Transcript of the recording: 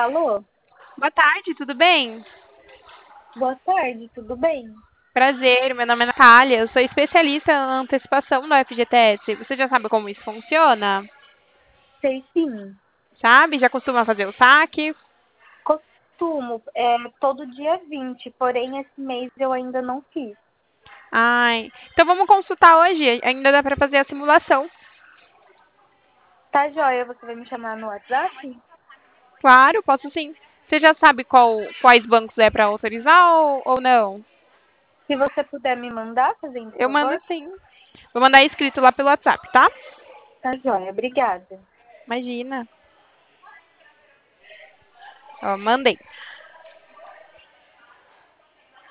Alô? Boa tarde, tudo bem? Boa tarde, tudo bem? Prazer, meu nome é Natália, eu sou especialista na antecipação do FGTS. Você já sabe como isso funciona? Sei sim. Sabe? Já costuma fazer o saque? Costumo, todo dia 20, porém esse mês eu ainda não fiz. Ai, então vamos consultar hoje, ainda dá para fazer a simulação. Tá joia, você vai me chamar no WhatsApp? Claro, posso sim. Você já sabe quais bancos é para autorizar ou não? Se você puder me mandar, fazendo Eu mando favor. sim. Vou mandar escrito lá pelo WhatsApp, tá? Tá joia, obrigada. Imagina. Ó, mandei.